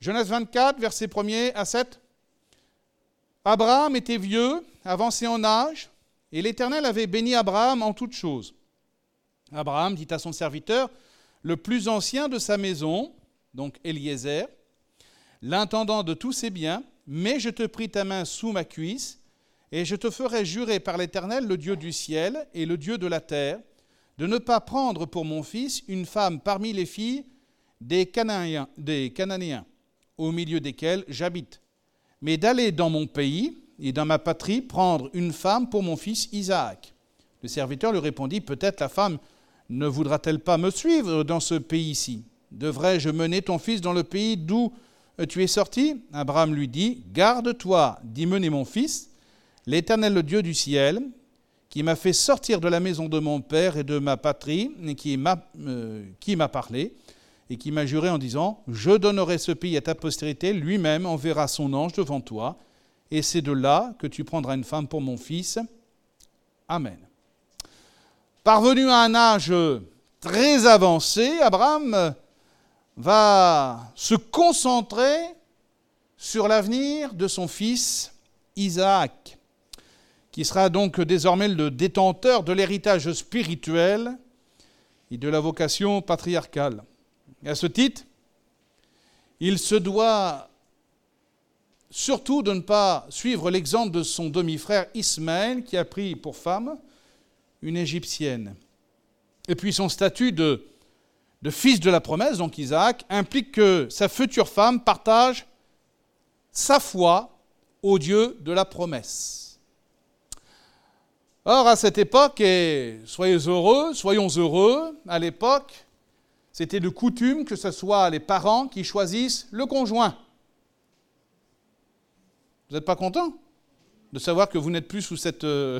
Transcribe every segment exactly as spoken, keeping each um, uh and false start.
Genèse vingt-quatre, versets premier à sept. Abraham était vieux, avancé en âge, et l'Éternel avait béni Abraham en toutes choses. Abraham dit à son serviteur, le plus ancien de sa maison, donc Eliezer, l'intendant de tous ses biens, mais je te prie ta main sous ma cuisse, et je te ferai jurer par l'Éternel, le Dieu du ciel et le Dieu de la terre, de ne pas prendre pour mon fils une femme parmi les filles des Cananéens, des Cananéens, au milieu desquels j'habite, mais d'aller dans mon pays et dans ma patrie prendre une femme pour mon fils Isaac. Le serviteur lui répondit, peut-être la femme ne voudra-t-elle pas me suivre dans ce pays-ci? Devrais-je mener ton fils dans le pays d'où tu es sorti? Abraham lui dit, garde-toi d'y mener mon fils, l'Éternel, le Dieu du ciel, qui m'a fait sortir de la maison de mon père et de ma patrie, et qui m'a, euh, qui m'a parlé, et qui m'a juré en disant, je donnerai ce pays à ta postérité, lui-même enverra son ange devant toi, et c'est de là que tu prendras une femme pour mon fils. Amen. Parvenu à un âge très avancé, Abraham va se concentrer sur l'avenir de son fils Isaac, qui sera donc désormais le détenteur de l'héritage spirituel et de la vocation patriarcale. Et à ce titre, il se doit surtout de ne pas suivre l'exemple de son demi-frère Ismaël, qui a pris pour femme une Égyptienne. Et puis son statut de, de fils de la promesse, donc Isaac, implique que sa future femme partage sa foi au Dieu de la promesse. Or, à cette époque, et soyez heureux, soyons heureux, à l'époque, c'était de coutume que ce soit les parents qui choisissent le conjoint. Vous n'êtes pas content de savoir que vous n'êtes plus sous cette... Euh...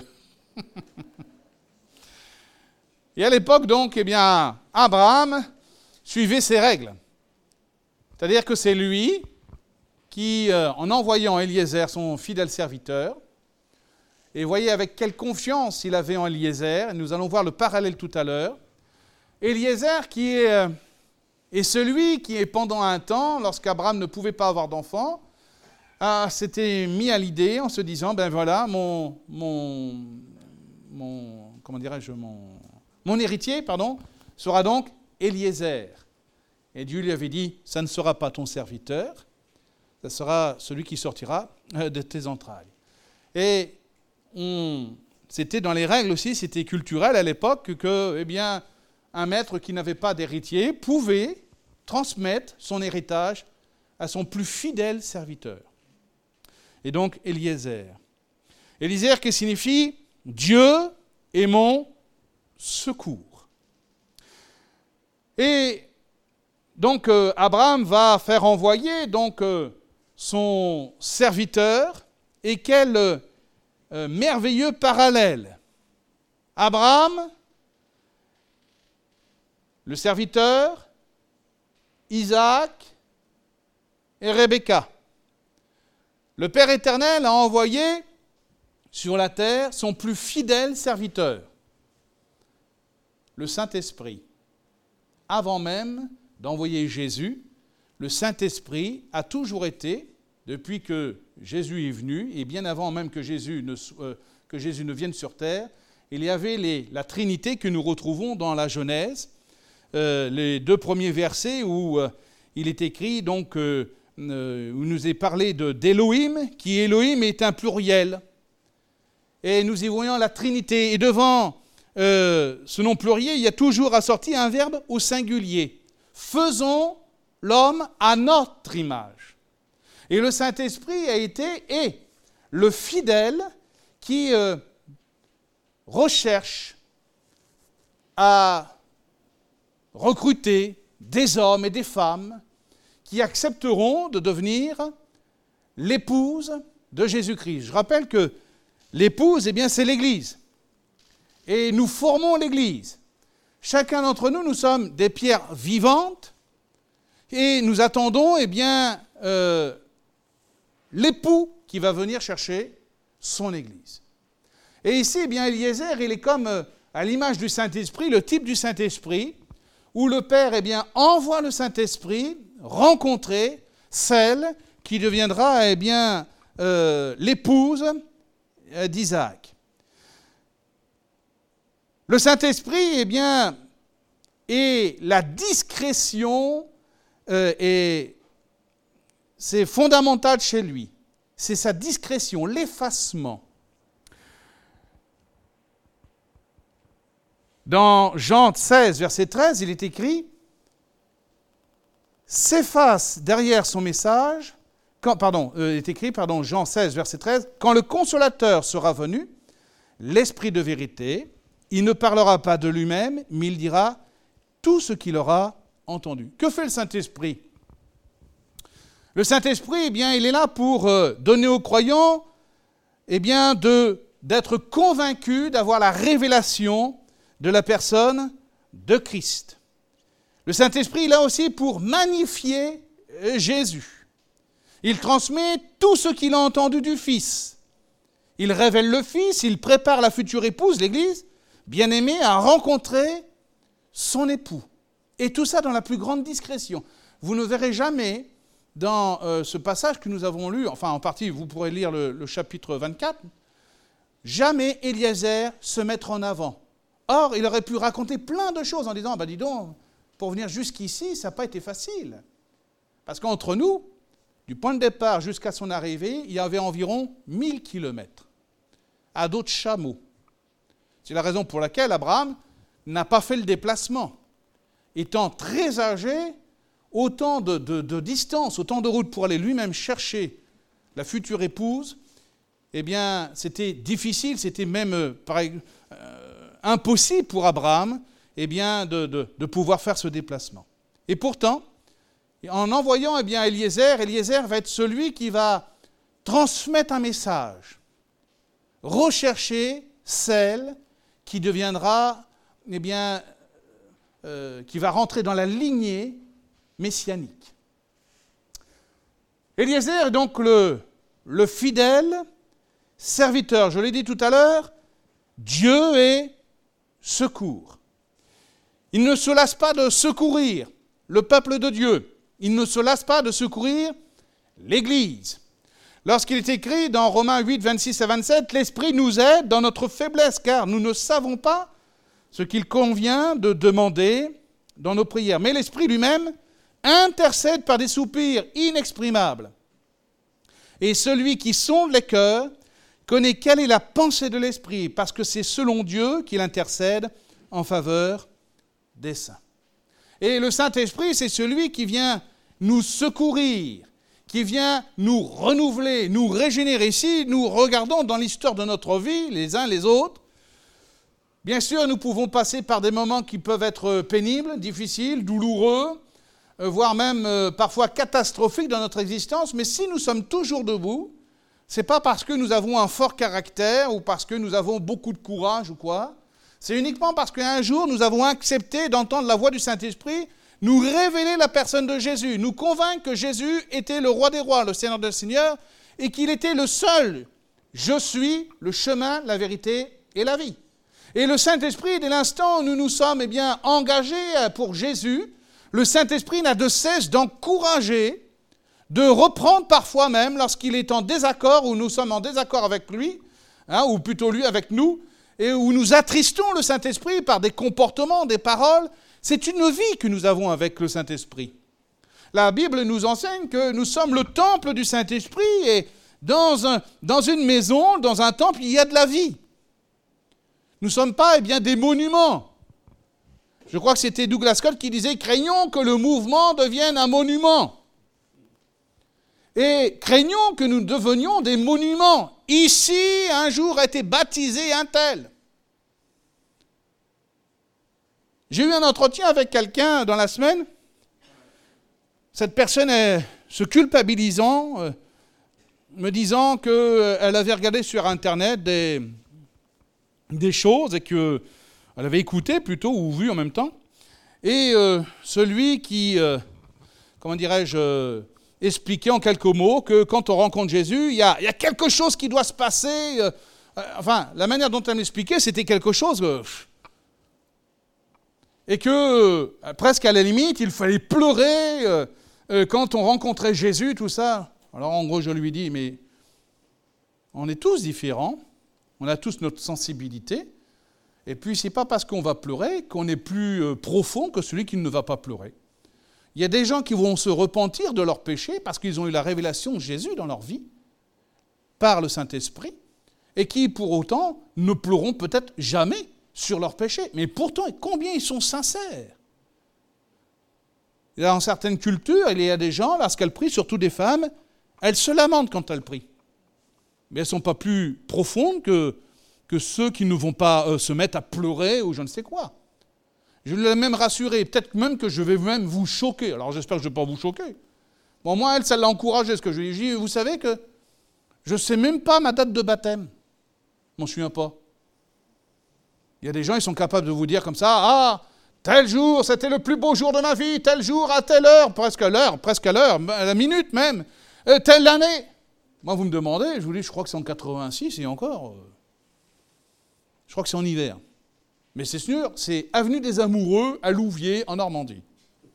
Et à l'époque, donc, eh bien, Abraham suivait ces règles. C'est-à-dire que c'est lui qui, euh, en envoyant Eliezer, son fidèle serviteur, et voyez avec quelle confiance il avait en Eliezer, et nous allons voir le parallèle tout à l'heure. Eliezer qui est, euh, est celui qui est pendant un temps, lorsqu'Abraham ne pouvait pas avoir d'enfant, ah, s'était mis à l'idée en se disant, ben voilà, mon, mon, mon comment dirais-je, mon, mon héritier, pardon, sera donc Eliezer. Et Dieu lui avait dit, ça ne sera pas ton serviteur, ça sera celui qui sortira de tes entrailles. Et on, c'était dans les règles aussi, c'était culturel à l'époque que, eh bien, un maître qui n'avait pas d'héritier pouvait transmettre son héritage à son plus fidèle serviteur. Et donc, Eliezer. Eliezer qui signifie « Dieu est mon secours ». Et donc, euh, Abraham va faire envoyer donc, euh, son serviteur, et quel euh, merveilleux parallèle. Abraham, le serviteur, Isaac et Rebecca. Le Père éternel a envoyé sur la terre son plus fidèle serviteur, le Saint-Esprit. Avant même d'envoyer Jésus, le Saint-Esprit a toujours été, depuis que Jésus est venu, et bien avant même que Jésus ne, euh, que Jésus ne vienne sur terre, il y avait les, la Trinité que nous retrouvons dans la Genèse, euh, les deux premiers versets où euh, il est écrit, donc, euh, euh, où nous est parlé de, d'Élohim, qui Élohim est un pluriel. Et nous y voyons la Trinité. Et devant euh, ce nom pluriel, il y a toujours assorti un verbe au singulier. Faisons l'homme à notre image. Et le Saint-Esprit a été et le fidèle qui euh, recherche à recruter des hommes et des femmes qui accepteront de devenir l'épouse de Jésus-Christ. Je rappelle que l'épouse, eh bien, c'est l'Église. Et nous formons l'Église. Chacun d'entre nous, nous sommes des pierres vivantes et nous attendons, eh bien, euh, l'époux qui va venir chercher son Église. Et ici, eh bien, Eliezer, il est comme, euh, à l'image du Saint-Esprit, le type du Saint-Esprit, où le Père, eh bien, envoie le Saint-Esprit rencontrer celle qui deviendra eh bien, euh, l'épouse d'Isaac. Le Saint-Esprit, eh bien, est la discrétion euh, et c'est fondamental chez lui. C'est sa discrétion, l'effacement. Dans Jean seize, verset treize, il est écrit « S'efface derrière son message » Quand, pardon, euh, il est écrit, pardon, Jean seize, verset treize, « Quand le Consolateur sera venu, l'Esprit de vérité, il ne parlera pas de lui-même, mais il dira tout ce qu'il aura entendu. » Que fait le Saint-Esprit ? Le Saint-Esprit, eh bien, il est là pour euh, donner aux croyants eh bien, de, d'être convaincus, d'avoir la révélation de la personne de Christ. Le Saint-Esprit est là aussi pour magnifier euh, Jésus. Il transmet tout ce qu'il a entendu du Fils. Il révèle le Fils, il prépare la future épouse, l'Église, bien-aimée, à rencontrer son époux. Et tout ça dans la plus grande discrétion. Vous ne verrez jamais dans euh, ce passage que nous avons lu, enfin en partie vous pourrez lire le, le chapitre vingt-quatre, jamais Eliezer se mettre en avant. Or, il aurait pu raconter plein de choses en disant, bah dis donc, pour venir jusqu'ici, ça n'a pas été facile. Parce qu'entre nous, du point de départ jusqu'à son arrivée, il y avait environ mille kilomètres, à dos de chameau. C'est la raison pour laquelle Abraham n'a pas fait le déplacement. Étant très âgé, autant de, de, de distance, autant de route pour aller lui-même chercher la future épouse, eh bien, c'était difficile, c'était même euh, pareil, euh, impossible pour Abraham eh bien, de, de, de pouvoir faire ce déplacement. Et pourtant, en envoyant eh bien, Eliezer, Eliezer va être celui qui va transmettre un message, rechercher celle qui deviendra, eh bien, euh, qui va rentrer dans la lignée messianique. Eliezer est donc le, le fidèle serviteur. Je l'ai dit tout à l'heure, Dieu est secours. Il ne se lasse pas de secourir le peuple de Dieu. Il ne se lasse pas de secourir l'Église. Lorsqu'il est écrit dans Romains huit, vingt-six à vingt-sept, « L'Esprit nous aide dans notre faiblesse, car nous ne savons pas ce qu'il convient de demander dans nos prières. Mais l'Esprit lui-même intercède par des soupirs inexprimables. Et celui qui sonde les cœurs connaît quelle est la pensée de l'Esprit, parce que c'est selon Dieu qu'il intercède en faveur des saints. » Et le Saint-Esprit, c'est celui qui vient nous secourir, qui vient nous renouveler, nous régénérer. Si nous regardons dans l'histoire de notre vie, les uns les autres, bien sûr, nous pouvons passer par des moments qui peuvent être pénibles, difficiles, douloureux, voire même euh, parfois catastrophiques dans notre existence, mais si nous sommes toujours debout, ce n'est pas parce que nous avons un fort caractère ou parce que nous avons beaucoup de courage ou quoi, c'est uniquement parce qu'un jour nous avons accepté d'entendre la voix du Saint-Esprit nous révéler la personne de Jésus, nous convaincre que Jésus était le roi des rois, le Seigneur des seigneurs, et qu'il était le seul. Je suis le chemin, la vérité et la vie. Et le Saint-Esprit, dès l'instant où nous nous sommes eh bien, engagés pour Jésus, le Saint-Esprit n'a de cesse d'encourager, de reprendre parfois même lorsqu'il est en désaccord, ou nous sommes en désaccord avec lui, hein, ou plutôt lui avec nous, et où nous attristons le Saint-Esprit par des comportements, des paroles. C'est une vie que nous avons avec le Saint-Esprit. La Bible nous enseigne que nous sommes le temple du Saint-Esprit, et dans, un, dans une maison, dans un temple, il y a de la vie. Nous ne sommes pas eh bien, des monuments. Je crois que c'était Douglas Scott qui disait « Craignons que le mouvement devienne un monument ». Et craignons que nous devenions des monuments. Ici, un jour, a été baptisé un tel. J'ai eu un entretien avec quelqu'un dans la semaine. Cette personne est se culpabilisant, euh, me disant qu'elle euh, avait regardé sur Internet des, des choses et qu'elle avait écouté plutôt ou vu en même temps. Et euh, celui qui, euh, comment dirais-je, euh, expliquait en quelques mots que quand on rencontre Jésus, il y a, il y a quelque chose qui doit se passer. Euh, euh, enfin, la manière dont elle m'expliquait, c'était quelque chose... Euh, et que, euh, presque à la limite, il fallait pleurer, euh, euh, quand on rencontrait Jésus, tout ça, alors en gros je lui dis, mais on est tous différents, on a tous notre sensibilité, et puis c'est pas parce qu'on va pleurer qu'on est plus euh, profond que celui qui ne va pas pleurer. Il y a des gens qui vont se repentir de leurs péchés parce qu'ils ont eu la révélation de Jésus dans leur vie, par le Saint-Esprit, et qui, pour autant, ne pleureront peut-être jamais sur leurs péchés. Mais pourtant, combien ils sont sincères. Dans certaines cultures, il y a des gens, lorsqu'elles prient, surtout des femmes, elles se lamentent quand elles prient. Mais elles ne sont pas plus profondes que, que ceux qui ne vont pas euh, se mettre à pleurer ou je ne sais quoi. Je l'ai même rassuré, peut-être même que je vais même vous choquer. Alors j'espère que je ne vais pas vous choquer. Bon, moi, elle, ça l'a encouragé, ce que je lui ai dit. Vous savez que je ne sais même pas ma date de baptême. Je m'en souviens pas. Il y a des gens, ils sont capables de vous dire comme ça, ah, tel jour, c'était le plus beau jour de ma vie, tel jour, à telle heure, presque à l'heure, presque à l'heure, à la minute même, euh, telle année. Moi, vous me demandez, je vous dis, je crois que c'est en quatre-vingt-six et encore, euh, je crois que c'est en hiver. Mais c'est sûr, c'est Avenue des Amoureux à Louviers, en Normandie.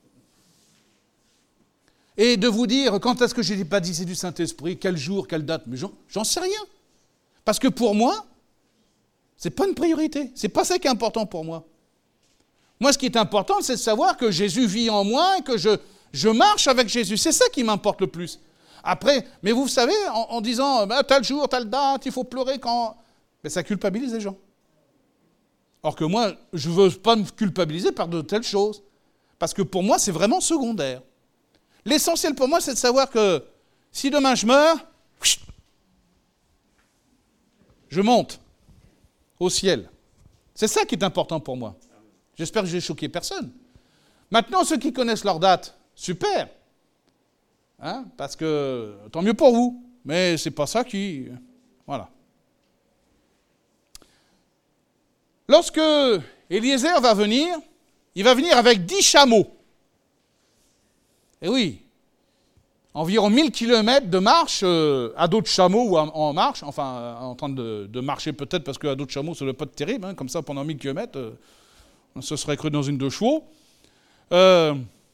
Et de vous dire, quand est-ce que j'ai baptisé du Saint-Esprit, quel jour, quelle date, mais j'en, j'en sais rien. Parce que pour moi, ce n'est pas une priorité. Ce n'est pas ça qui est important pour moi. Moi, ce qui est important, c'est de savoir que Jésus vit en moi et que je, je marche avec Jésus. C'est ça qui m'importe le plus. Après, mais vous savez, en, en disant, bah, tel jour, telle date, il faut pleurer quand... Mais ça culpabilise les gens. Or que moi, je ne veux pas me culpabiliser par de telles choses. Parce que pour moi, c'est vraiment secondaire. L'essentiel pour moi, c'est de savoir que si demain je meurs, je monte au ciel. C'est ça qui est important pour moi. J'espère que je n'ai choqué personne. Maintenant, ceux qui connaissent leur date, super. Hein, parce que tant mieux pour vous. Mais ce n'est pas ça qui... Voilà. Lorsque Eliezer va venir, il va venir avec dix chameaux. Et oui, environ mille kilomètres de marche euh, à dos de chameaux ou en, en marche, enfin euh, en train de, de marcher peut-être parce qu'à dos de chameaux, ça ne doit pas être terrible, hein, comme ça pendant mille kilomètres, euh, on se serait cru dans une deux chevaux. Euh,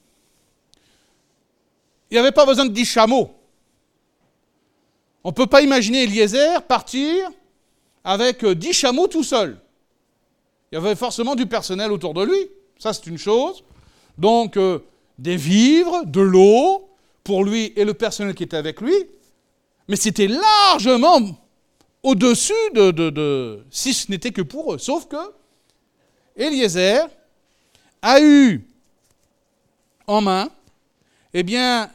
il n'y avait pas besoin de dix chameaux. On ne peut pas imaginer Eliezer partir avec dix chameaux tout seul. Il y avait forcément du personnel autour de lui, ça c'est une chose. Donc, euh, des vivres, de l'eau, pour lui et le personnel qui était avec lui, mais c'était largement au-dessus de, de, de... si ce n'était que pour eux. Sauf que Eliezer a eu en main, eh bien,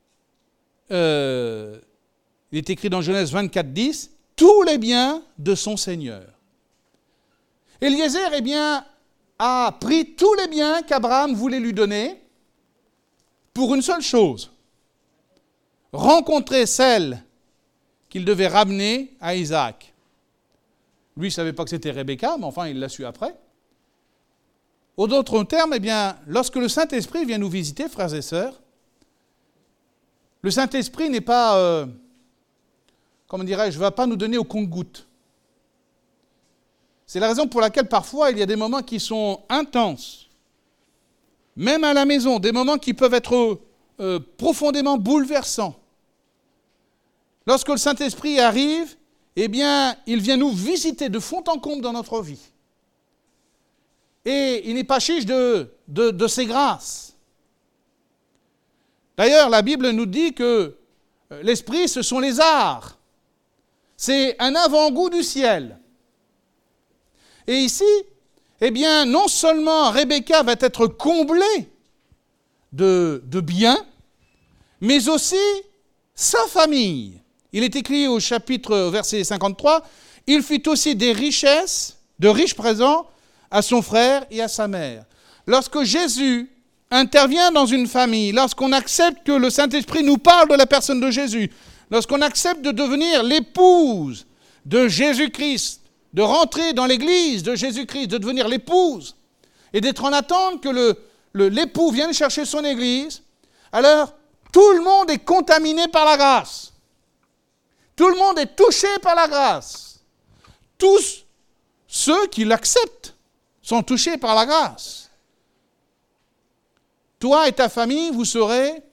euh, il est écrit dans Genèse vingt-quatre dix, tous les biens de son Seigneur. Eliezer, eh bien, a pris tous les biens qu'Abraham voulait lui donner pour une seule chose, rencontrer celle qu'il devait ramener à Isaac. Lui, il ne savait pas que c'était Rebecca, mais enfin, il l'a su après. En d'autres termes, eh bien, lorsque le Saint-Esprit vient nous visiter, frères et sœurs, le Saint-Esprit n'est pas, euh, comment dirais-je, ne va pas nous donner au compte-gouttes. C'est la raison pour laquelle parfois il y a des moments qui sont intenses, même à la maison, des moments qui peuvent être euh, profondément bouleversants. Lorsque le Saint-Esprit arrive, eh bien, il vient nous visiter de fond en comble dans notre vie. Et il n'est pas chiche de, de, de ses grâces. D'ailleurs, la Bible nous dit que l'Esprit, ce sont les arts. C'est un avant-goût du ciel. Et ici, eh bien, non seulement Rebecca va être comblée de, de biens, mais aussi sa famille. Il est écrit au chapitre, verset cinquante-trois, « Il fit aussi des richesses, de riches présents à son frère et à sa mère. » Lorsque Jésus intervient dans une famille, lorsqu'on accepte que le Saint-Esprit nous parle de la personne de Jésus, lorsqu'on accepte de devenir l'épouse de Jésus-Christ, de rentrer dans l'église de Jésus-Christ, de devenir l'épouse, et d'être en attente que le, le, l'époux vienne chercher son église, alors tout le monde est contaminé par la grâce. Tout le monde est touché par la grâce. Tous ceux qui l'acceptent sont touchés par la grâce. Toi et ta famille, vous serez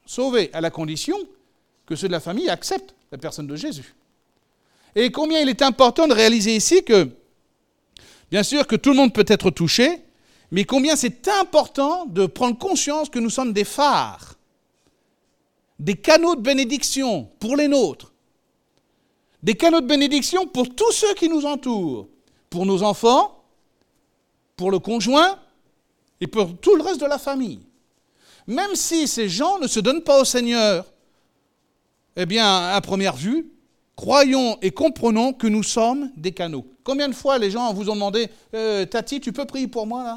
sauvés, à la condition que ceux de la famille acceptent la personne de Jésus. Et combien il est important de réaliser ici que, bien sûr que tout le monde peut être touché, mais combien c'est important de prendre conscience que nous sommes des phares, des canaux de bénédiction pour les nôtres, des canaux de bénédiction pour tous ceux qui nous entourent, pour nos enfants, pour le conjoint et pour tout le reste de la famille. Même si ces gens ne se donnent pas au Seigneur, eh bien, à première vue, croyons et comprenons que nous sommes des canaux. Combien de fois les gens vous ont demandé euh, « Tati, tu peux prier pour moi, là ?»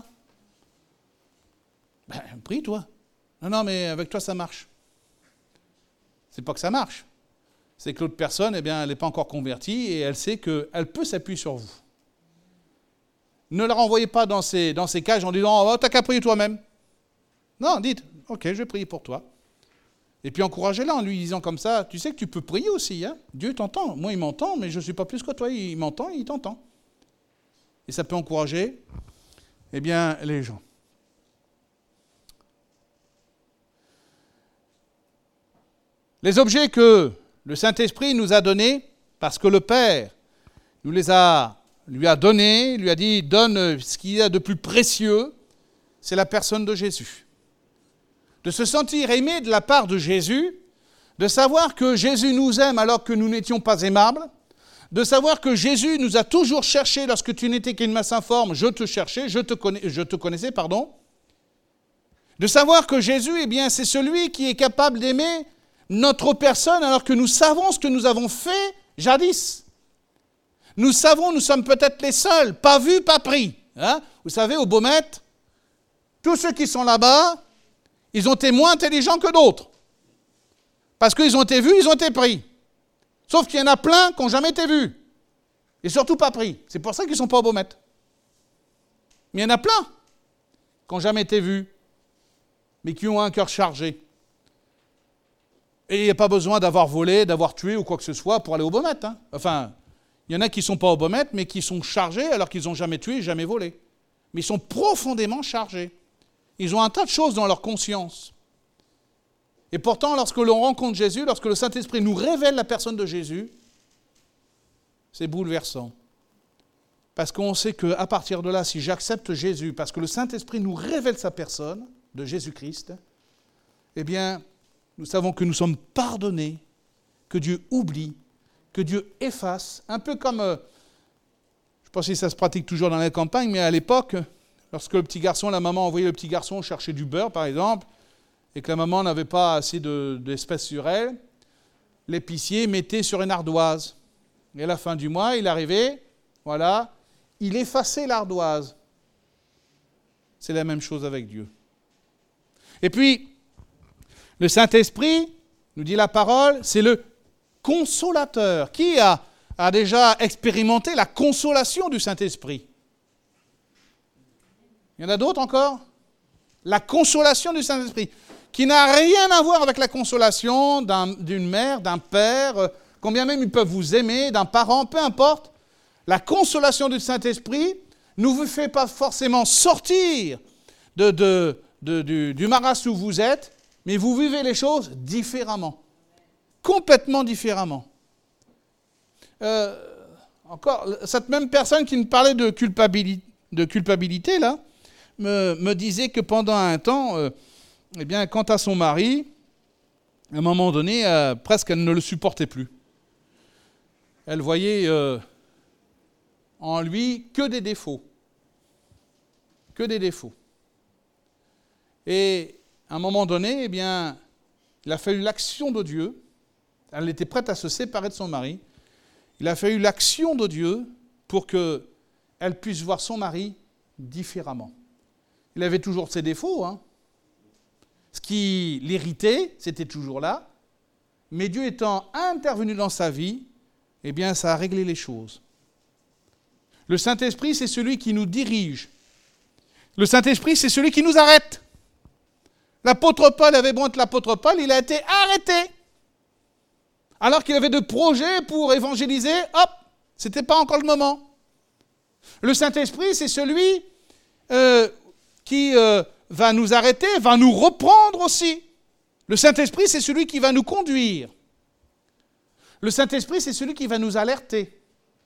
Ben, prie, toi. Non, non, mais avec toi, ça marche. C'est pas que ça marche. C'est que l'autre personne, eh bien, elle n'est pas encore convertie et elle sait qu'elle peut s'appuyer sur vous. Ne la renvoyez pas dans ces, dans ces cages en disant « Oh, t'as qu'à prier toi-même. » Non, dites « Ok, je vais prier pour toi. » Et puis encouragez-la en lui disant comme ça, tu sais que tu peux prier aussi, hein? Dieu t'entend. Moi, il m'entend, mais je ne suis pas plus que toi. Il m'entend, il t'entend. Et ça peut encourager, eh bien, les gens. Les objets que le Saint-Esprit nous a donnés, parce que le Père nous les a, lui a donnés, lui a dit, donne ce qu'il y a de plus précieux, c'est la personne de Jésus. De se sentir aimé de la part de Jésus, de savoir que Jésus nous aime alors que nous n'étions pas aimables, de savoir que Jésus nous a toujours cherchés lorsque tu n'étais qu'une masse informe, je te cherchais, je te, connais, je te connaissais, pardon. De savoir que Jésus, eh bien, c'est celui qui est capable d'aimer notre personne alors que nous savons ce que nous avons fait jadis. Nous savons, nous sommes peut-être les seuls, pas vus, pas pris. Hein? Vous savez, au Baumette, tous ceux qui sont là-bas, ils ont été moins intelligents que d'autres. Parce qu'ils ont été vus, ils ont été pris. Sauf qu'il y en a plein qui n'ont jamais été vus. Et surtout pas pris. C'est pour ça qu'ils ne sont pas au Baumette. Mais il y en a plein qui n'ont jamais été vus, mais qui ont un cœur chargé. Et il n'y a pas besoin d'avoir volé, d'avoir tué ou quoi que ce soit pour aller au Baumette. Hein. Enfin, il y en a qui ne sont pas au Baumette, mais qui sont chargés alors qu'ils n'ont jamais tué et jamais volé. Mais ils sont profondément chargés. Ils ont un tas de choses dans leur conscience. Et pourtant, lorsque l'on rencontre Jésus, lorsque le Saint-Esprit nous révèle la personne de Jésus, c'est bouleversant. Parce qu'on sait qu'à partir de là, si j'accepte Jésus, parce que le Saint-Esprit nous révèle sa personne, de Jésus-Christ, eh bien, nous savons que nous sommes pardonnés, que Dieu oublie, que Dieu efface, un peu comme, euh, je ne sais pas si ça se pratique toujours dans la campagne, mais à l'époque, lorsque le petit garçon, la maman envoyait le petit garçon chercher du beurre, par exemple, et que la maman n'avait pas assez de, d'espèces sur elle, l'épicier mettait sur une ardoise. Et à la fin du mois, il arrivait, voilà, il effaçait l'ardoise. C'est la même chose avec Dieu. Et puis, le Saint-Esprit, nous dit la parole, c'est le consolateur. Qui a, a déjà expérimenté la consolation du Saint-Esprit ? Il y en a d'autres encore ? La consolation du Saint-Esprit, qui n'a rien à voir avec la consolation d'un, d'une mère, d'un père, euh, combien même ils peuvent vous aimer, d'un parent, peu importe. La consolation du Saint-Esprit ne vous fait pas forcément sortir de, de, de, du, du marasme où vous êtes, mais vous vivez les choses différemment, complètement différemment. Euh, encore, cette même personne qui nous parlait de culpabilité, de culpabilité là, Me, me disait que pendant un temps, euh, eh bien, quant à son mari, à un moment donné, euh, presque elle ne le supportait plus. Elle voyait euh, en lui que des défauts. Que des défauts. Et à un moment donné, eh bien, il a fallu l'action de Dieu. Elle était prête à se séparer de son mari. Il a fallu l'action de Dieu pour qu'elle puisse voir son mari différemment. Il avait toujours ses défauts. Hein. Ce qui l'irritait, c'était toujours là. Mais Dieu étant intervenu dans sa vie, eh bien, ça a réglé les choses. Le Saint-Esprit, c'est celui qui nous dirige. Le Saint-Esprit, c'est celui qui nous arrête. L'apôtre Paul avait beau être l'apôtre Paul, il a été arrêté. Alors qu'il avait de projets pour évangéliser, hop, ce n'était pas encore le moment. Le Saint-Esprit, c'est celui euh, qui euh, va nous arrêter, va nous reprendre aussi. Le Saint-Esprit, c'est celui qui va nous conduire. Le Saint-Esprit, c'est celui qui va nous alerter.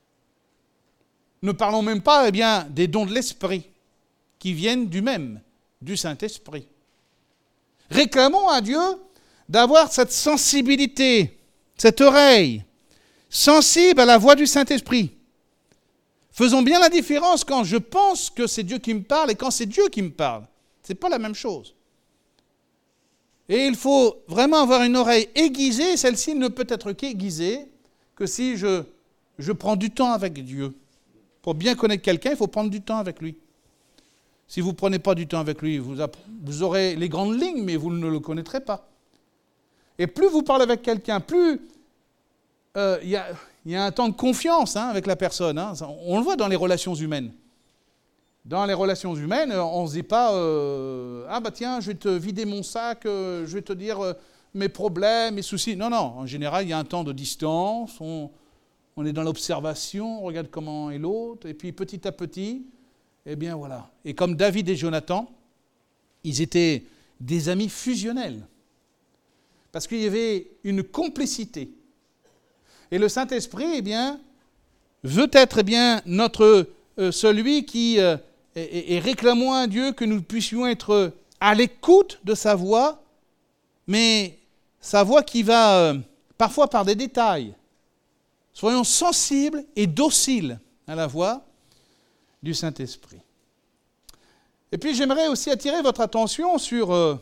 Ne parlons même pas eh bien, des dons de l'Esprit qui viennent du même, du Saint-Esprit. Réclamons à Dieu d'avoir cette sensibilité, cette oreille, sensible à la voix du Saint-Esprit. Faisons bien la différence quand je pense que c'est Dieu qui me parle et quand c'est Dieu qui me parle. Ce n'est pas la même chose. Et il faut vraiment avoir une oreille aiguisée. Celle-ci ne peut être qu'aiguisée que si je, je prends du temps avec Dieu. Pour bien connaître quelqu'un, il faut prendre du temps avec lui. Si vous ne prenez pas du temps avec lui, vous, vous aurez les grandes lignes, mais vous ne le connaîtrez pas. Et plus vous parlez avec quelqu'un, plus il euh, y, y a un temps de confiance hein, avec la personne. Hein. On le voit dans les relations humaines. Dans les relations humaines, on ne se dit pas euh, « Ah bah tiens, je vais te vider mon sac, euh, je vais te dire euh, mes problèmes, mes soucis. » Non, non, en général, il y a un temps de distance, on, on est dans l'observation, on regarde comment est l'autre, et puis petit à petit, eh bien voilà. Et comme David et Jonathan, ils étaient des amis fusionnels, parce qu'il y avait une complicité. Et le Saint-Esprit, eh bien, veut être eh bien, notre, euh, celui qui... Euh, Et, et réclamons à Dieu que nous puissions être à l'écoute de sa voix, mais sa voix qui va euh, parfois par des détails. Soyons sensibles et dociles à la voix du Saint-Esprit. Et puis j'aimerais aussi attirer votre attention sur, euh,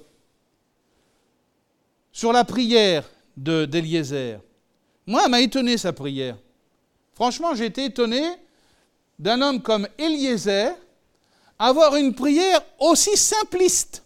sur la prière de, d'Éliézer. Moi, elle m'a étonné sa prière. Franchement, j'ai été étonné d'un homme comme Éliézer, avoir une prière aussi simpliste,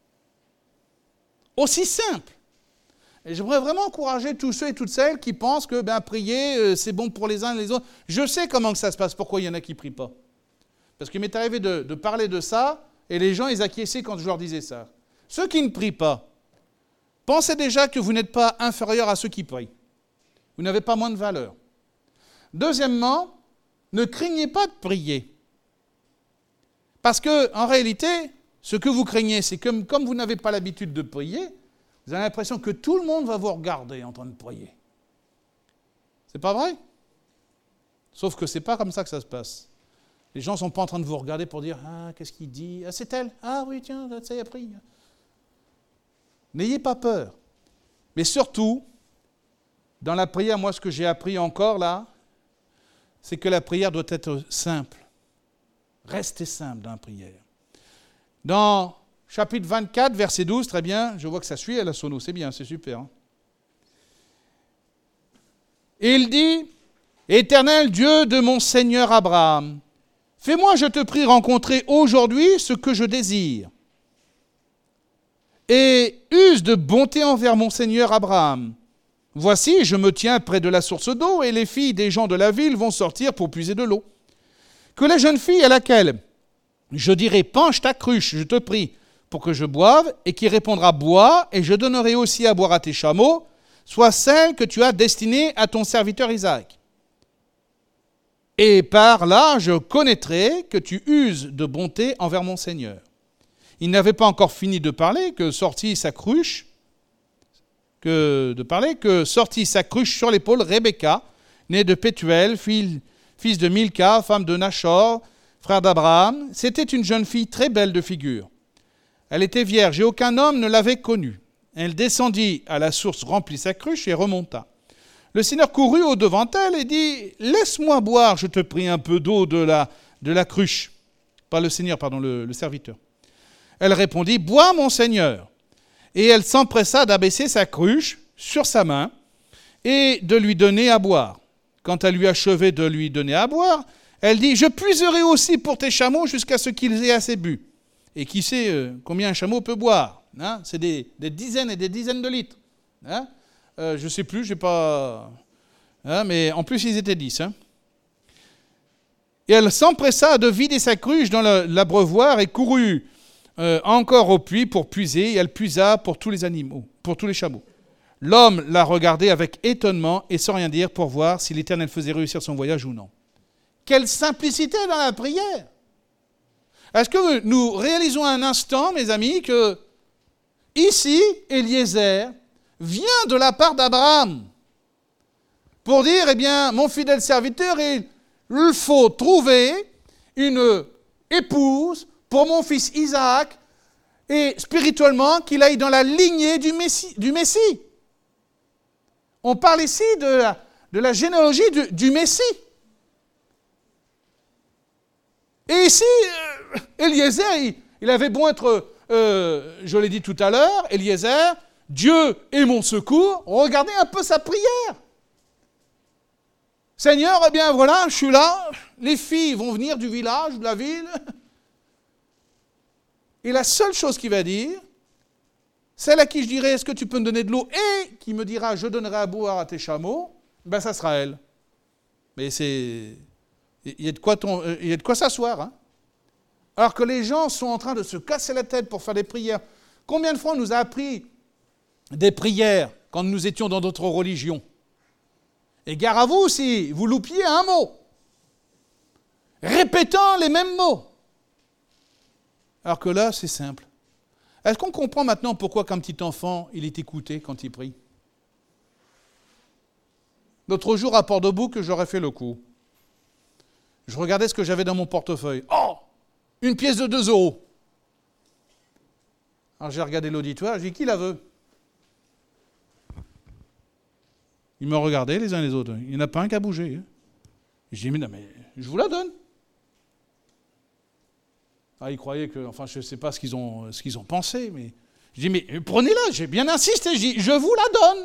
aussi simple. Et j'aimerais vraiment encourager tous ceux et toutes celles qui pensent que ben, prier, euh, c'est bon pour les uns et les autres. Je sais comment que ça se passe, pourquoi il y en a qui ne prient pas. Parce qu'il m'est arrivé de, de parler de ça, et les gens, ils acquiesçaient quand je leur disais ça. Ceux qui ne prient pas, pensez déjà que vous n'êtes pas inférieur à ceux qui prient. Vous n'avez pas moins de valeur. Deuxièmement, ne craignez pas de prier. Parce qu'en réalité, ce que vous craignez, c'est que comme vous n'avez pas l'habitude de prier, vous avez l'impression que tout le monde va vous regarder en train de prier. C'est pas vrai? Sauf que ce n'est pas comme ça que ça se passe. Les gens ne sont pas en train de vous regarder pour dire « Ah, qu'est-ce qu'il dit? Ah, c'est elle? Ah oui, tiens, ça y a pris. » N'ayez pas peur. Mais surtout, dans la prière, moi, ce que j'ai appris encore là, c'est que la prière doit être simple. Restez simple dans la prière. Dans chapitre vingt-quatre, verset douze, très bien, je vois que ça suit à la sono, c'est bien, c'est super. Hein. Et il dit, « Éternel Dieu de mon Seigneur Abraham, fais-moi, je te prie, rencontrer aujourd'hui ce que je désire. Et use de bonté envers mon Seigneur Abraham. Voici, je me tiens près de la source d'eau, et les filles des gens de la ville vont sortir pour puiser de l'eau. Que la jeune fille à laquelle je dirai « Penche ta cruche, je te prie, pour que je boive », et qui répondra « Bois, et je donnerai aussi à boire à tes chameaux », soit celle que tu as destinée à ton serviteur Isaac. Et par là, je connaîtrai que tu uses de bonté envers mon Seigneur. Il n'avait pas encore fini de parler que sortit sa cruche, que de parler que sortit sa cruche sur l'épaule Rebecca, née de Pétuel, fille fils de Milka, femme de Nachor, frère d'Abraham. C'était une jeune fille très belle de figure. Elle était vierge et aucun homme ne l'avait connue. Elle descendit à la source, remplit sa cruche et remonta. Le Seigneur courut au-devant d'elle et dit « Laisse-moi boire, je te prie, un peu d'eau de la, de la cruche. » Pas le Seigneur, pardon, le, le serviteur. Elle répondit « Bois, mon Seigneur. » Et elle s'empressa d'abaisser sa cruche sur sa main et de lui donner à boire. Quand elle lui achevait de lui donner à boire, elle dit « Je puiserai aussi pour tes chameaux jusqu'à ce qu'ils aient assez bu. » Et qui sait euh, combien un chameau peut boire hein? C'est des, des dizaines et des dizaines de litres. Hein euh, je ne sais plus, je n'ai pas... Hein, mais en plus, ils étaient dix. Hein et elle s'empressa de vider sa cruche dans le, l'abreuvoir et courut euh, encore au puits pour puiser. Et elle puisa pour tous les animaux, pour tous les chameaux. L'homme la regardait avec étonnement et sans rien dire pour voir si l'Éternel faisait réussir son voyage ou non. Quelle simplicité dans la prière! Est-ce que nous réalisons un instant, mes amis, que Ici, Eliezer vient de la part d'Abraham pour dire, eh bien, mon fidèle serviteur, il, il faut trouver une épouse pour mon fils Isaac et spirituellement qu'il aille dans la lignée du Messie. Du Messie. On parle ici de la, de la généalogie du, du Messie. Et ici, euh, Eliezer, il, il avait beau être, euh, je l'ai dit tout à l'heure, Eliezer, Dieu est mon secours. Regardez un peu sa prière. Seigneur, eh bien voilà, je suis là, les filles vont venir du village, de la ville. Et la seule chose qu'il va dire, celle à qui je dirai, est-ce que tu peux me donner de l'eau, et qui me dira, je donnerai à boire à tes chameaux, ben ça sera elle. Mais c'est... Il y a de quoi, ton... Il y a de quoi s'asseoir. Hein. Alors que les gens sont en train de se casser la tête pour faire des prières. Combien de fois on nous a appris des prières quand nous étions dans d'autres religions? Et gare à vous si vous loupiez un mot, répétant les mêmes mots. Alors que là, c'est simple. Est-ce qu'on comprend maintenant pourquoi qu'un petit enfant, il est écouté quand il prie? L'autre jour, à Port-de-Bouc, j'aurais fait le coup. Je regardais ce que j'avais dans mon portefeuille. Oh! Une pièce de deux euros. Alors j'ai regardé l'auditoire, j'ai dit, qui la veut? Ils me regardaient les uns les autres. Il n'y en a pas un qui a bougé. J'ai dit, mais non, mais je vous la donne. Ah, ils croyaient que, enfin, je ne sais pas ce qu'ils ont, ce qu'ils ont pensé, mais je dis, mais prenez-la, j'ai bien insisté, je dis, je vous la donne.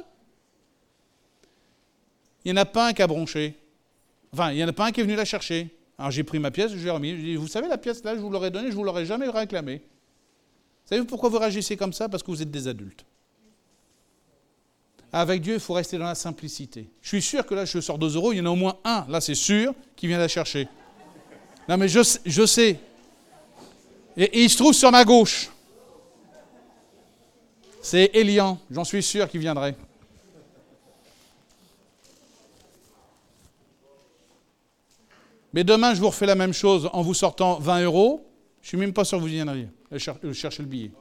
Il n'y en a pas un qui a bronché. Enfin, il n'y en a pas un qui est venu la chercher. Alors j'ai pris ma pièce, je l'ai remis. Je dis, vous savez, la pièce là, je vous l'aurais donnée, je ne vous l'aurais jamais réclamée. Savez-vous pourquoi vous réagissez comme ça? Parce que vous êtes des adultes. Avec Dieu, il faut rester dans la simplicité. Je suis sûr que là, je sors deux euros, il y en a au moins un, là c'est sûr, qui vient la chercher. Non mais je, je sais. Et, et il se trouve sur ma gauche. C'est Elian, j'en suis sûr qu'il viendrait. Mais demain, je vous refais la même chose en vous sortant vingt euros. Je ne suis même pas sûr que vous viendriez chercher le billet.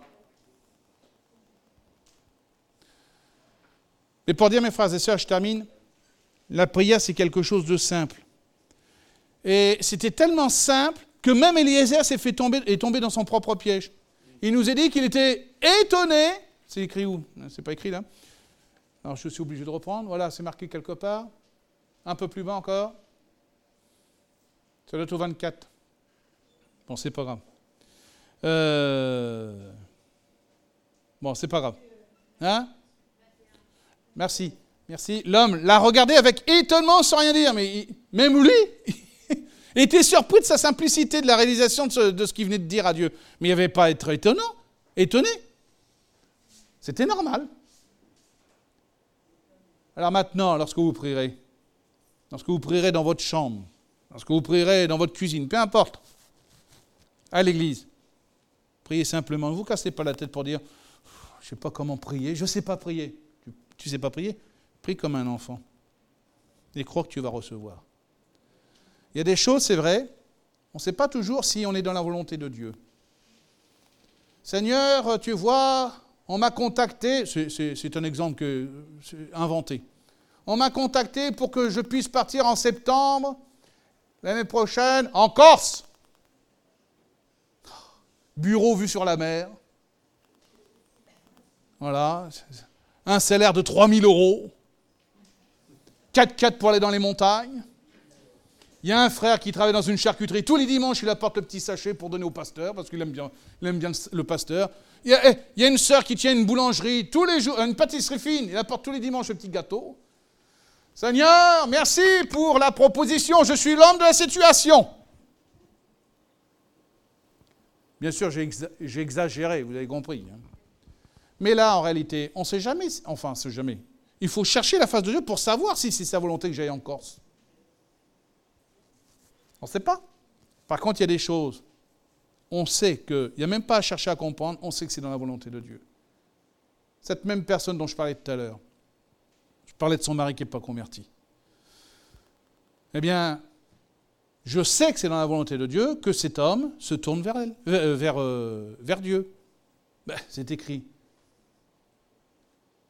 Mais pour dire, mes frères et sœurs, je termine. La prière, c'est quelque chose de simple. Et c'était tellement simple que même Eliezer s'est fait tomber, est tombé dans son propre piège. Il nous a dit qu'il était étonné. C'est écrit où? C'est pas écrit là. Alors je suis obligé de reprendre. Voilà, c'est marqué quelque part. Un peu plus bas encore. Ça doit être au vingt-quatre. Bon, c'est pas grave. Euh... Bon, c'est pas grave. Hein? Merci. Merci. L'homme l'a regardé avec étonnement sans rien dire. Mais il... même lui, il était surpris de sa simplicité, de la réalisation de ce, de ce qu'il venait de dire à Dieu. Mais il n'y avait pas à être étonnant. Étonné. C'était normal. Alors maintenant, lorsque vous prierez, lorsque vous prierez dans votre chambre, lorsque vous prierez dans votre cuisine, peu importe, à l'église, priez simplement. Ne vous cassez pas la tête pour dire « je ne sais pas comment prier, je ne sais pas prier ». Tu ne sais pas prier? Prie comme un enfant. Et crois que tu vas recevoir. Il y a des choses, c'est vrai, on ne sait pas toujours si on est dans la volonté de Dieu. Seigneur, tu vois, on m'a contacté, c'est, c'est, c'est un exemple que, c'est inventé. On m'a contacté pour que je puisse partir en septembre, l'année prochaine, en Corse. Bureau vu sur la mer. Voilà. Un salaire de trois mille euros. quatre-quatre pour aller dans les montagnes. Il y a un frère qui travaille dans une charcuterie. Tous les dimanches, il apporte le petit sachet pour donner au pasteur, parce qu'il aime bien, il aime bien le pasteur. Il y a, il y a une sœur qui tient une boulangerie tous les jours, une pâtisserie fine. Il apporte tous les dimanches le petit gâteau. Seigneur, merci pour la proposition. Je suis l'homme de la situation. Bien sûr, j'ai, exa- j'ai exagéré, vous avez compris. Hein. Mais là, en réalité, on ne sait jamais, enfin, on ne sait jamais. Il faut chercher la face de Dieu pour savoir si c'est sa volonté que j'aille en Corse. On ne sait pas. Par contre, il y a des choses, on sait qu'il n'y a même pas à chercher à comprendre, on sait que c'est dans la volonté de Dieu. Cette même personne dont je parlais tout à l'heure, je parlais de son mari qui n'est pas converti. Eh bien, je sais que c'est dans la volonté de Dieu que cet homme se tourne vers elle, vers, vers, euh, vers Dieu. Ben, c'est écrit.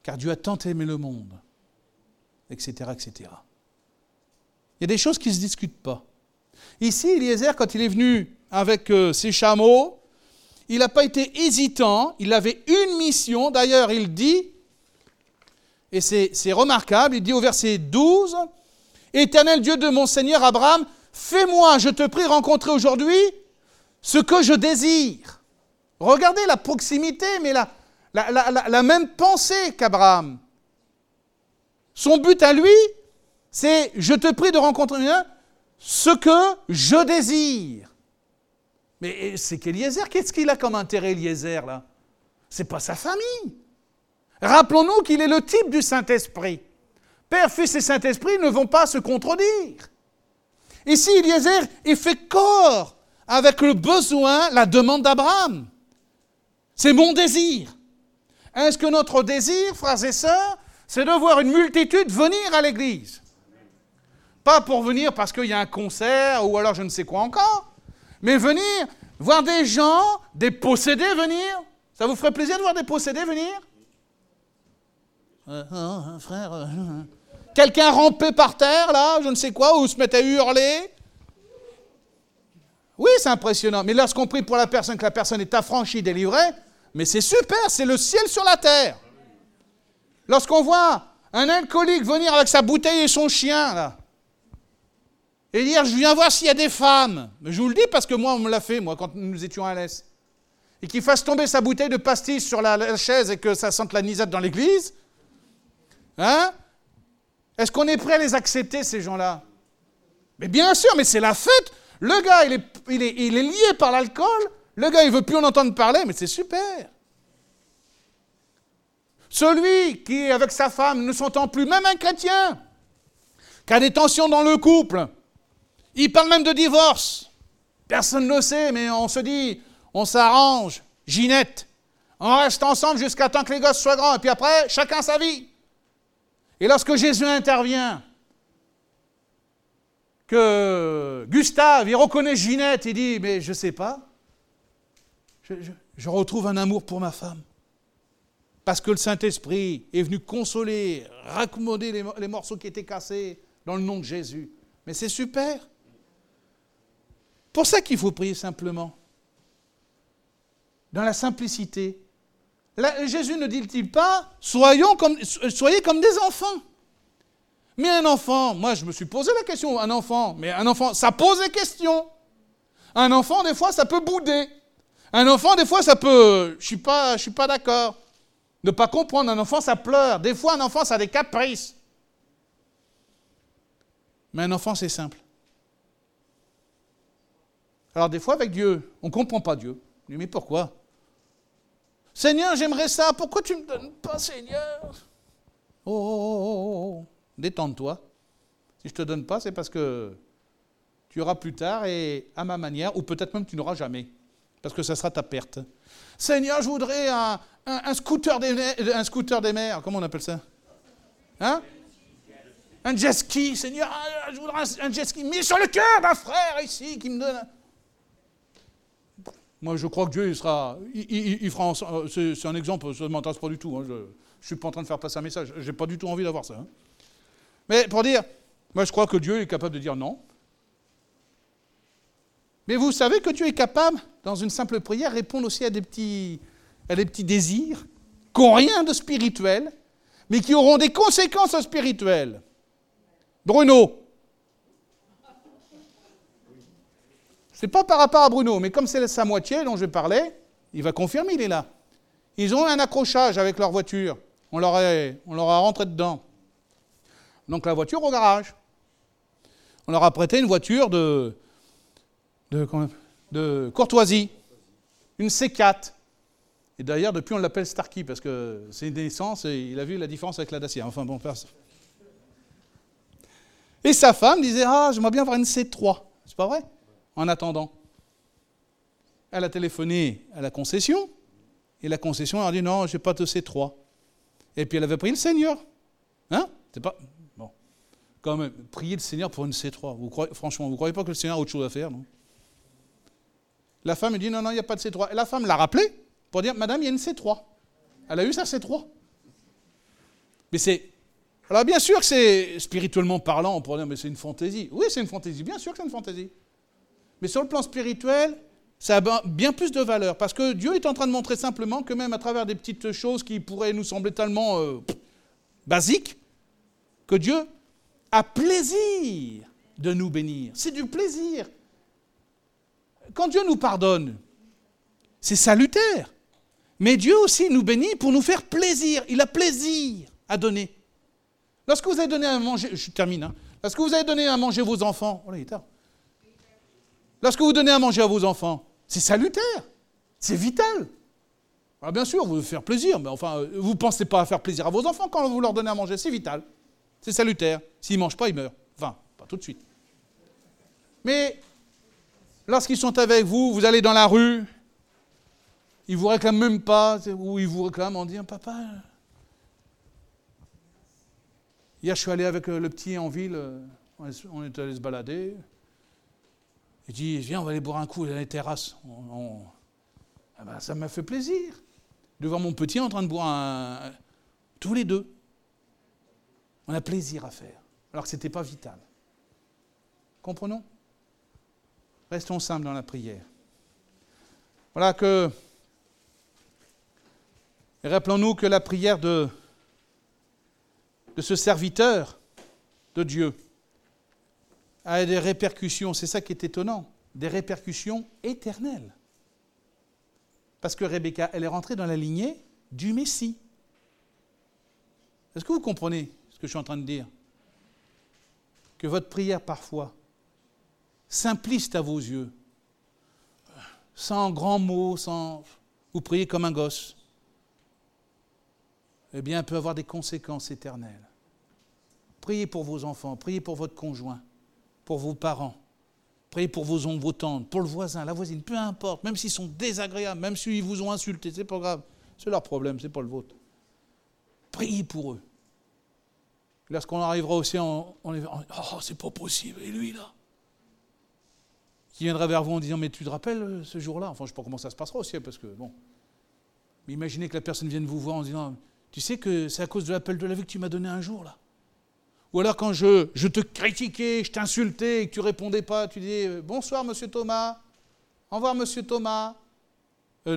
car Dieu a tant aimé le monde, et cetera, et cetera. Il y a des choses qui ne se discutent pas. Ici, Eliezer, quand il est venu avec euh, ses chameaux, il n'a pas été hésitant, il avait une mission. D'ailleurs, il dit, et c'est, c'est remarquable, il dit au verset douze, « Éternel Dieu de mon Seigneur Abraham, fais-moi, je te prie, rencontrer aujourd'hui ce que je désire. » Regardez la proximité, mais la, la, la, la, la même pensée qu'Abraham. Son but à lui, c'est « je te prie de rencontrer ce que je désire ». Mais c'est qu'Eliezer, qu'est-ce qu'il a comme intérêt, Eliezer, là? C'est pas sa famille. Rappelons-nous qu'il est le type du Saint-Esprit. Père, Fils et Saint-Esprit ne vont pas se contredire. Ici, Eliezer, il fait corps avec le besoin, la demande d'Abraham. C'est mon désir. Est-ce que notre désir, frères et sœurs, c'est de voir une multitude venir à l'église? Pas pour venir parce qu'il y a un concert ou alors je ne sais quoi encore, mais venir, voir des gens, des possédés venir. Ça vous ferait plaisir de voir des possédés venir? euh, oh, frère, euh, quelqu'un ramper par terre, là, je ne sais quoi, ou se mettre à hurler. Oui, c'est impressionnant. Mais lorsqu'on prie pour la personne, que la personne est affranchie, délivrée, mais c'est super, c'est le ciel sur la terre. Lorsqu'on voit un alcoolique venir avec sa bouteille et son chien, là, et dire, je viens voir s'il y a des femmes. Mais je vous le dis parce que moi, on me l'a fait, moi, quand nous étions à l'Est. Et qu'il fasse tomber sa bouteille de pastis sur la, la chaise et que ça sente la nisette dans l'église. Hein? Est-ce qu'on est prêt à les accepter, ces gens-là? Mais bien sûr, mais c'est la fête. Le gars, il est, il est, il est lié par l'alcool. Le gars, il ne veut plus en entendre parler, mais c'est super. Celui qui est avec sa femme, ne s'entend plus, même un chrétien, qui a des tensions dans le couple, il parle même de divorce. Personne ne le sait, mais on se dit, on s'arrange, Ginette. On reste ensemble jusqu'à temps que les gosses soient grands. Et puis après, chacun sa vie. Et lorsque Jésus intervient, que Gustave, il reconnaît Ginette, il dit, mais je ne sais pas, je, je, je retrouve un amour pour ma femme. Parce que le Saint-Esprit est venu consoler, raccommoder les, les morceaux qui étaient cassés dans le nom de Jésus. Mais c'est super. Pour ça qu'il faut prier simplement. Dans la simplicité. Là, Jésus ne dit-il pas, soyons comme, soyez comme des enfants. Mais un enfant, moi je me suis posé la question, un enfant, mais un enfant, ça pose des questions. Un enfant, des fois, ça peut bouder. Un enfant, des fois, ça peut, je suis pas, je suis pas d'accord. Ne pas comprendre, un enfant, ça pleure. Des fois, un enfant, ça a des caprices. Mais un enfant, c'est simple. Alors des fois, avec Dieu, on ne comprend pas Dieu. On dit, mais pourquoi? Seigneur, j'aimerais ça. Pourquoi tu ne me donnes pas, Seigneur? Oh, oh, oh, oh. Détends-toi. Si je ne te donne pas, c'est parce que tu auras plus tard et à ma manière, ou peut-être même tu n'auras jamais. Parce que ça sera ta perte. Seigneur, je voudrais un, un, un, scooter des mers, un scooter des mers. Comment on appelle ça? Hein? Un jet ski. Seigneur, je voudrais un, un jet ski. Mais sur le cœur d'un frère ici qui me donne... Moi, je crois que Dieu, il sera... Il, il, il fera... C'est, c'est un exemple, ça ne m'intéresse pas du tout. Hein. Je ne suis pas en train de faire passer un message. Je n'ai pas du tout envie d'avoir ça. Hein. Mais pour dire, moi, je crois que Dieu est capable de dire non. Mais vous savez que Dieu est capable, dans une simple prière, répondre aussi à des petits, à des petits désirs qui n'ont rien de spirituel, mais qui auront des conséquences spirituelles. Bruno. Ce n'est pas par rapport à Bruno, mais comme c'est sa moitié dont je parlais, il va confirmer, il est là. Ils ont un accrochage avec leur voiture. On leur, est, on leur a rentré dedans. Donc la voiture au garage. On leur a prêté une voiture de, de, de courtoisie, une C quatre. Et d'ailleurs, depuis, on l'appelle Starkey, parce que c'est une essence, et il a vu la différence avec la Dacia. Enfin bon, personne. Et sa femme disait, ah, j'aimerais bien avoir une C trois. C'est pas vrai? En attendant. Elle a téléphoné à la concession, et la concession a dit, non, je n'ai pas de C trois. Et puis elle avait prié le Seigneur. Hein? C'est pas... Bon. Quand même, prier le Seigneur pour une C trois. Vous croyez, franchement, vous ne croyez pas que le Seigneur a autre chose à faire, non? La femme lui dit, non, non, il n'y a pas de C trois. Et la femme l'a rappelé pour dire, madame, il y a une C trois. Elle a eu sa C trois. Mais c'est... Alors bien sûr que c'est, spirituellement parlant, on pourrait dire, mais c'est une fantaisie. Oui, c'est une fantaisie, bien sûr que c'est une fantaisie. Mais sur le plan spirituel, ça a bien plus de valeur. Parce que Dieu est en train de montrer simplement que même à travers des petites choses qui pourraient nous sembler tellement euh, basiques, que Dieu a plaisir de nous bénir. C'est du plaisir. Quand Dieu nous pardonne, c'est salutaire. Mais Dieu aussi nous bénit pour nous faire plaisir. Il a plaisir à donner. Lorsque vous avez donné à manger, je termine, hein. Lorsque vous avez donné à manger vos enfants, oh là, il est tard. Lorsque vous donnez à manger à vos enfants, c'est salutaire, c'est vital. Alors bien sûr, vous voulez faire plaisir, mais enfin, vous ne pensez pas à faire plaisir à vos enfants quand vous leur donnez à manger, c'est vital, c'est salutaire. S'ils ne mangent pas, ils meurent. Enfin, pas tout de suite. Mais lorsqu'ils sont avec vous, vous allez dans la rue, ils ne vous réclament même pas, ou ils vous réclament en disant « Papa ». Hier, je suis allé avec le petit en ville, on est allé se balader. Il dit, viens, on va aller boire un coup dans les terrasses. On, on... Ah ben, ça m'a fait plaisir de voir mon petit en train de boire un... Tous les deux. On a plaisir à faire, alors que ce n'était pas vital. Comprenons ? Restons simples dans la prière. Voilà que... Et rappelons-nous que la prière de... de ce serviteur de Dieu a des répercussions, c'est ça qui est étonnant, des répercussions éternelles. Parce que Rebecca, elle est rentrée dans la lignée du Messie. Est-ce que vous comprenez ce que je suis en train de dire ? Que votre prière parfois, simpliste à vos yeux, sans grands mots, sans vous priez comme un gosse, eh bien, peut avoir des conséquences éternelles. Priez pour vos enfants, priez pour votre conjoint, pour vos parents, priez pour vos oncles, vos tantes, pour le voisin, la voisine, peu importe, même s'ils sont désagréables, même s'ils vous ont insulté, c'est pas grave, c'est leur problème, c'est pas le vôtre. Priez pour eux. Lorsqu'on arrivera aussi, on, on est, oh, c'est pas possible, et lui là, qui viendra vers vous en disant, mais tu te rappelles ce jour-là ? Enfin, je ne sais pas comment ça se passera aussi, parce que bon. Mais imaginez que la personne vienne vous voir en disant, tu sais que c'est à cause de l'appel de la vie que tu m'as donné un jour là. Ou alors quand je, je te critiquais, je t'insultais et que tu ne répondais pas, tu disais « Bonsoir, monsieur Thomas. Au revoir, monsieur Thomas. Euh, »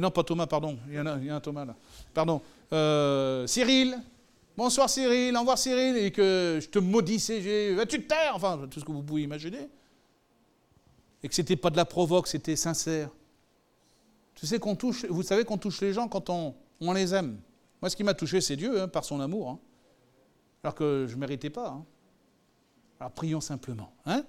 Non, pas Thomas, pardon. Il y en a, il y a un Thomas là. Pardon. Euh, Cyril. Bonsoir, Cyril. Au revoir, Cyril. Et que je te maudissais. J'ai, vas-tu te taire ? Enfin, tout ce que vous pouvez imaginer. Et que ce n'était pas de la provoque, c'était sincère. Tu sais qu'on touche, vous savez qu'on touche les gens quand on, on les aime. Moi, ce qui m'a touché, c'est Dieu, hein, par son amour. Hein. Alors que je ne méritais pas. Hein. Alors prions simplement. Hein.